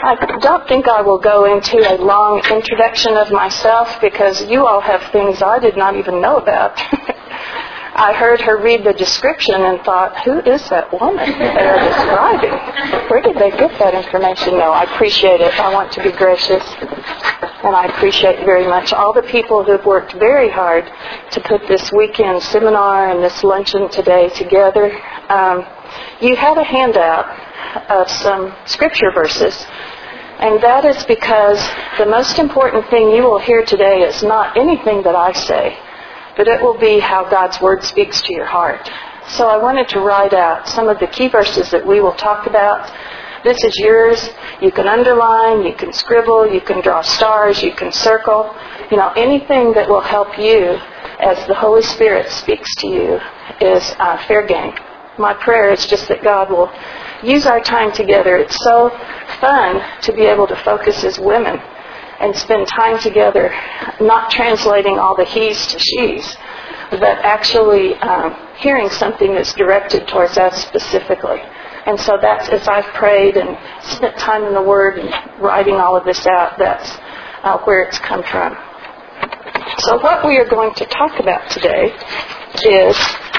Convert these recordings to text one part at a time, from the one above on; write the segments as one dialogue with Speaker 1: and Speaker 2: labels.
Speaker 1: I don't think I will go into a long introduction of myself because you all have things I did not even know about. I heard her read the description and thought, who is that woman they're describing? Where did they get that information? No, I appreciate it. I want to be gracious. And I appreciate very much all the people who have worked very hard to put this weekend seminar and this luncheon today together. You have a handout of some scripture verses. And that is because the most important thing you will hear today is not anything that I say, but it will be how God's Word speaks to your heart. So I wanted to write out some of the key verses that we will talk about. This is yours. You can underline, you can scribble, you can draw stars, you can circle. Anything that will help you as the Holy Spirit speaks to you is fair game. My prayer is just that God will use our time together. It's so fun to be able to focus as women and spend time together, not translating all the he's to she's, but actually hearing something that's directed towards us specifically. And so that's, as I've prayed and spent time in the Word and writing all of this out, that's where it's come from. So what we are going to talk about today is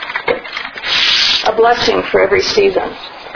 Speaker 1: a blessing for every season.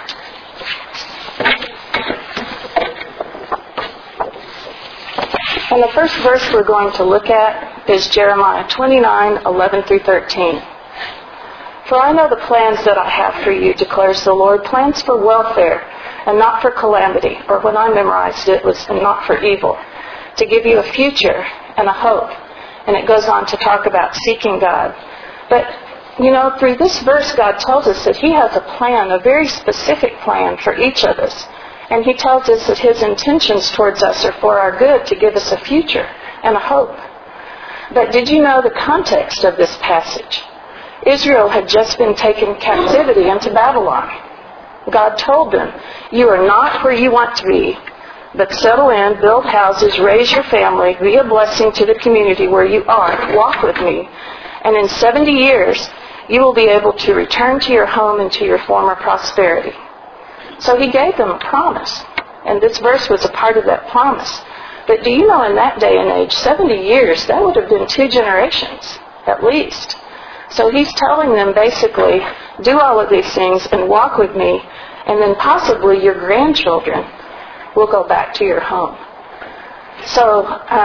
Speaker 1: And the first verse we're going to look at is Jeremiah 29:11-13. For I know the plans that I have for you, declares the Lord, plans for welfare and not for calamity, or when I memorized it was not for evil, to give you a future and a hope. And it goes on to talk about seeking God. But, through this verse, God tells us that He has a plan, a very specific plan for each of us. And He tells us that His intentions towards us are for our good, to give us a future and a hope. But did you know the context of this passage? Israel had just been taken captivity into Babylon. God told them, you are not where you want to be, but settle in, build houses, raise your family, be a blessing to the community where you are, walk with me. And in 70 years, you will be able to return to your home and to your former prosperity. So He gave them a promise, and this verse was a part of that promise. But do you know, in that day and age, 70 years, that would have been 2 generations, at least. So He's telling them, basically, do all of these things and walk with me, and then possibly your grandchildren will go back to your home. So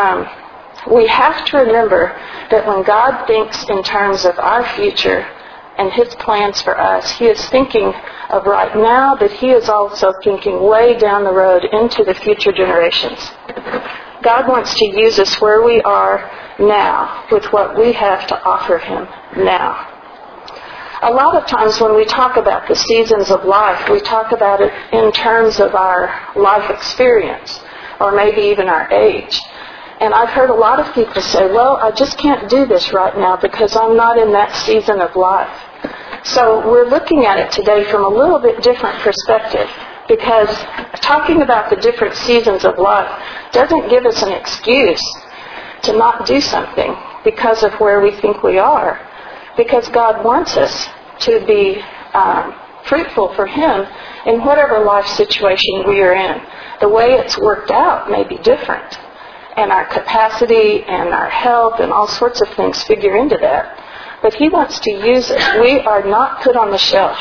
Speaker 1: we have to remember that when God thinks in terms of our future and His plans for us, He is thinking of right now, but He is also thinking way down the road into the future generations. God wants to use us where we are now with what we have to offer Him now. A lot of times when we talk about the seasons of life, we talk about it in terms of our life experience or maybe even our age. And I've heard a lot of people say, well, I just can't do this right now because I'm not in that season of life. So we're looking at it today from a little bit different perspective, because talking about the different seasons of life doesn't give us an excuse to not do something because of where we think we are. Because God wants us to be fruitful for Him in whatever life situation we are in. The way it's worked out may be different. And our capacity and our health and all sorts of things figure into that. But He wants to use us. We are not put on the shelf.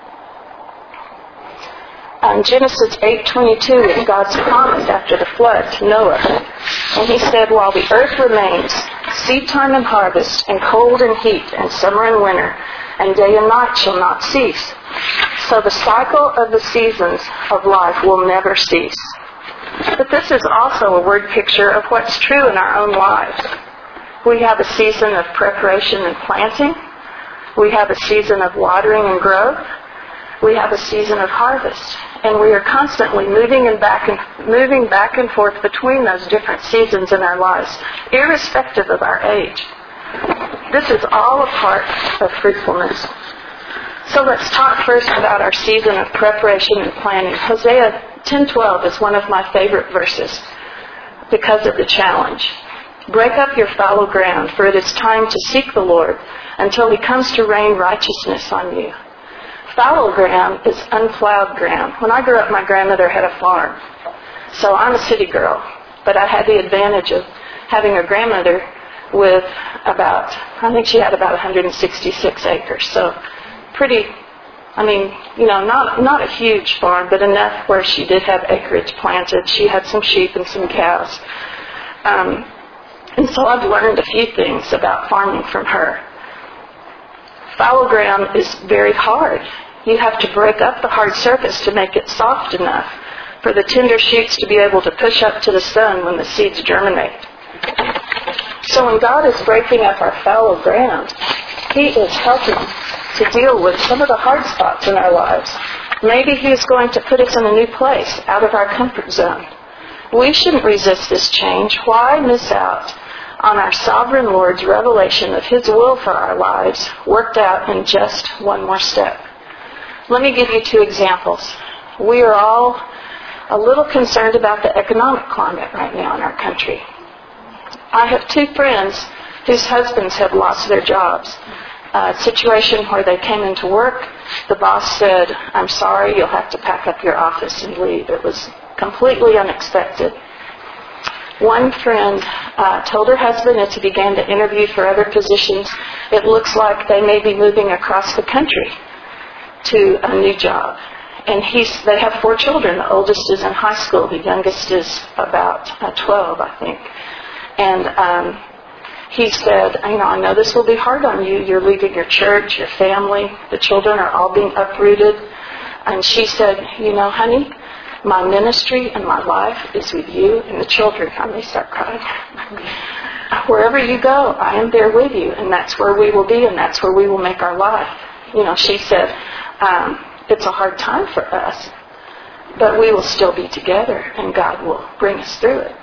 Speaker 1: Genesis 8:22 is God's promise after the flood to Noah. And He said, while the earth remains, seed time and harvest, and cold and heat, and summer and winter, and day and night shall not cease. So the cycle of the seasons of life will never cease. But this is also a word picture of what's true in our own lives. We have a season of preparation and planting. We have a season of watering and growth. We have a season of harvest. And we are constantly moving back and forth between those different seasons in our lives, irrespective of our age. This is all a part of fruitfulness. So let's talk first about our season of preparation and planning. Hosea 10:12 is one of my favorite verses because of the challenge. Break up your fallow ground, for it is time to seek the Lord until He comes to rain righteousness on you. Fallow ground is unplowed ground. When I grew up, my grandmother had a farm. So I'm a city girl, but I had the advantage of having a grandmother with I think she had about 166 acres. So pretty, not a huge farm, but enough where she did have acreage planted. She had some sheep and some cows. And so I've learned a few things about farming from her. Fallow ground is very hard. You have to break up the hard surface to make it soft enough for the tender shoots to be able to push up to the sun when the seeds germinate. So when God is breaking up our fallow ground, He is helping to deal with some of the hard spots in our lives. Maybe He is going to put us in a new place, out of our comfort zone. We shouldn't resist this change. Why miss out on our sovereign Lord's revelation of His will for our lives, worked out in just one more step? Let me give you 2 examples. We are all a little concerned about the economic climate right now in our country. I have 2 friends whose husbands have lost their jobs. A situation where they came into work, the boss said, "I'm sorry, you'll have to pack up your office and leave." It was completely unexpected. One friend told her husband as he began to interview for other positions, it looks like they may be moving across the country to a new job. And they have 4 children. The oldest is in high school. The youngest is about 12, I think. And he said, I know this will be hard on you. You're leaving your church, your family. The children are all being uprooted. And she said, honey, my ministry and my life is with you and the children. I may start crying. Wherever you go, I am there with you. And that's where we will be, and that's where we will make our life. She said, it's a hard time for us, but we will still be together, and God will bring us through it.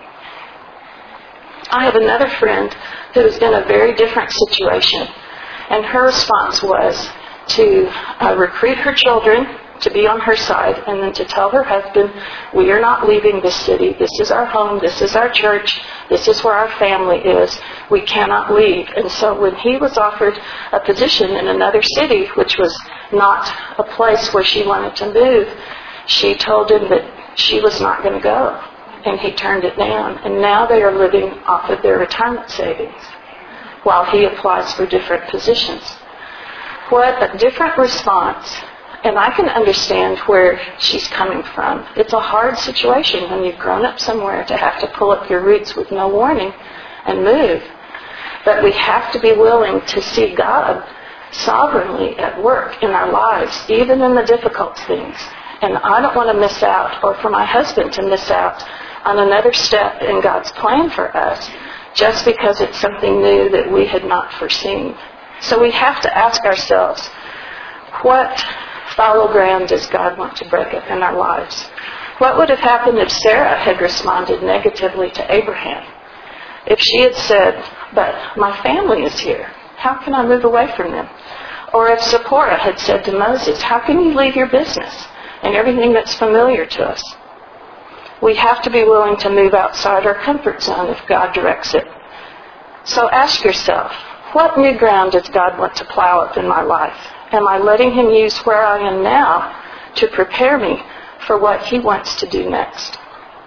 Speaker 1: I have another friend who is in a very different situation, and her response was to recruit her children to be on her side, and then to tell her husband, we are not leaving this city. This is our home. This is our church. This is where our family is. We cannot leave. And so when he was offered a position in another city, which was not a place where she wanted to move, she told him that she was not going to go. And he turned it down. And now they are living off of their retirement savings while he applies for different positions. What a different response. And I can understand where she's coming from. It's a hard situation when you've grown up somewhere to have to pull up your roots with no warning and move. But we have to be willing to see God sovereignly at work in our lives, even in the difficult things. And I don't want to miss out, or for my husband to miss out, on another step in God's plan for us, just because it's something new that we had not foreseen. So we have to ask ourselves, what fallow ground does God want to break up in our lives? What would have happened if Sarah had responded negatively to Abraham? If she had said, but my family is here. How can I move away from them? Or if Zipporah had said to Moses, how can you leave your business and everything that's familiar to us? We have to be willing to move outside our comfort zone if God directs it. So ask yourself, what new ground does God want to plow up in my life? Am I letting Him use where I am now to prepare me for what He wants to do next?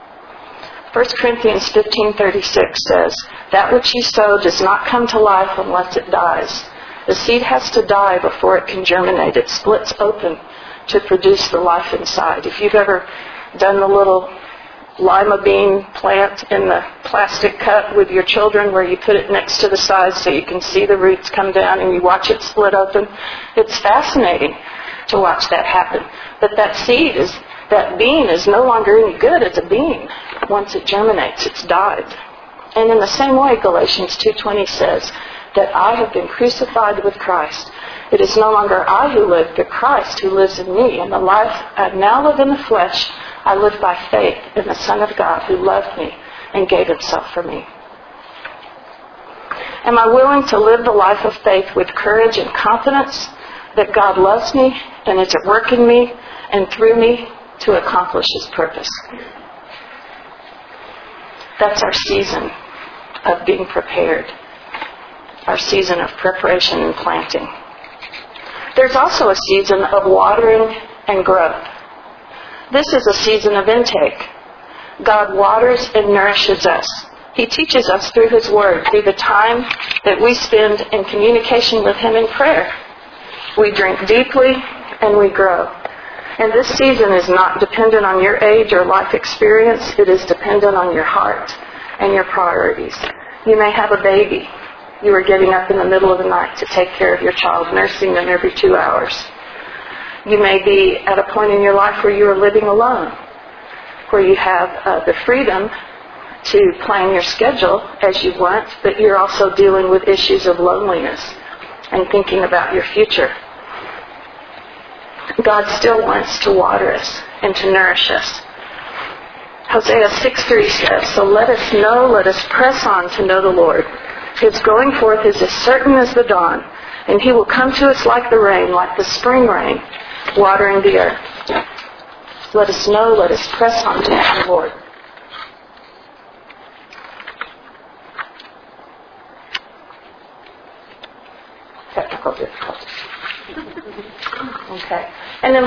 Speaker 1: 1 Corinthians 15:36 says, that which you sow does not come to life unless it dies. The seed has to die before it can germinate. It splits open to produce the life inside. If you've ever done the little lima bean plant in the plastic cup with your children where you put it next to the side so you can see the roots come down and you watch it split open, it's fascinating to watch that happen. But that bean is no longer any good as a bean. Once it germinates, it's died. And in the same way, Galatians 2:20 says that I have been crucified with Christ. It is no longer I who live, but Christ who lives in me. And the life I now live in the flesh, I live by faith in the Son of God who loved me and gave Himself for me. Am I willing to live the life of faith with courage and confidence that God loves me and is at work in me and through me to accomplish His purpose? That's our season of being prepared, our season of preparation and planting. There's also a season of watering and growth. This is a season of intake. God waters and nourishes us. He teaches us through His Word, through the time that we spend in communication with Him in prayer. We drink deeply and we grow. And this season is not dependent on your age or life experience. It is dependent on your heart and your priorities. You may have a baby. You are getting up in the middle of the night to take care of your child, nursing them every 2 hours. You may be at a point in your life where you are living alone, where you have the freedom to plan your schedule as you want, but you're also dealing with issues of loneliness and thinking about your future. God still wants to water us and to nourish us. Hosea 6:3 says, "So let us press on to know the Lord. His going forth is as certain as the dawn, and He will come to us like the rain, like the spring rain, watering the earth." Let us press on to know the Lord. Technical difficulties. Okay. And then